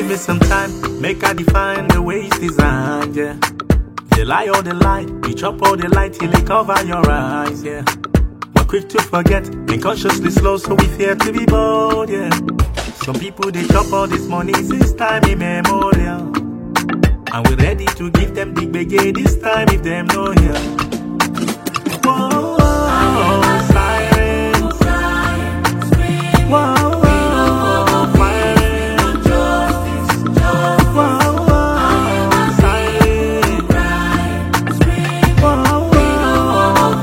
Give me some time, make I define the way it's designed, yeah. They lie all the light, we chop all the light till they cover your eyes, yeah. We're quick to forget, unconsciously slow, so we fear to be bold, yeah. Some people they chop all this money since time immemorial, and we're ready to give them big begay this time if them know here. Whoa, whoa, sirens. Whoa, whoa, sirens. Whoa, whoa, sirens. Whoa, whoa,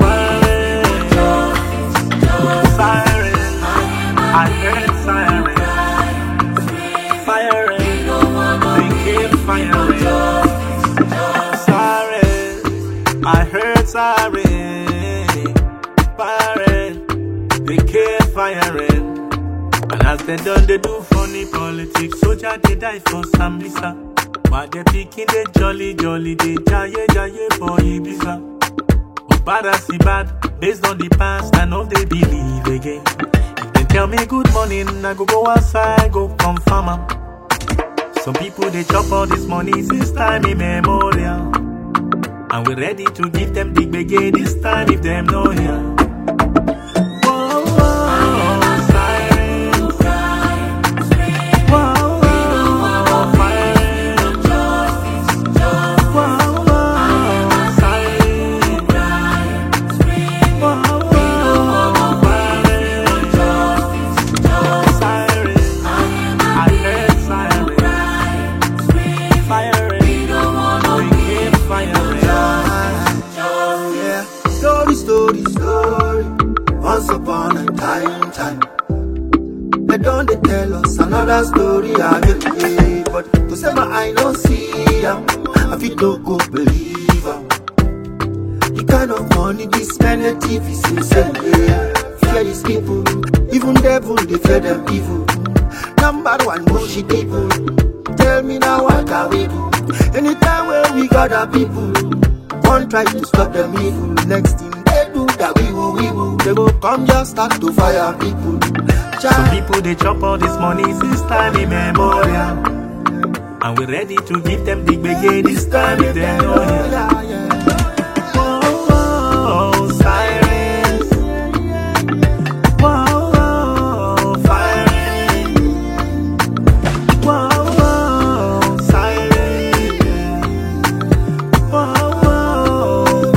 sirens. I heard sirens. Firing. They keep firing. Sirens. I heard sirens. Firing. They keep firing. And as they done, they do funny politics. Soldier, they die for Sambisa. While they picking, they jolly, they jaye for Ibiza. But bad as he bad, based on the past, I know they believe again. If they tell me good morning, I go outside, go confirm 'em. Some people, they chop all this money since time immemorial, and we're ready to give them big begay this time if them know here. Story, once upon a time. They don't they tell us another story again, but to say my eye don't see them, I feel no go believe them. The kind of money this many TVs insane, fear these people, even devil they fear them evil. Number one mushy people, tell me now what can we do? Anytime when we got our people, one try to stop them evil, next thing that we will, they will come just start to fire people. Some people they chop all this money since time immemorial, and we're ready to give them big begay this time if they know here. Whoa, whoa, sirens. Whoa, whoa, firing. Whoa, whoa, sirens. Whoa, whoa,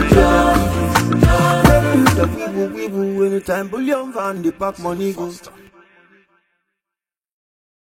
Anytime bullion van the pack money goes.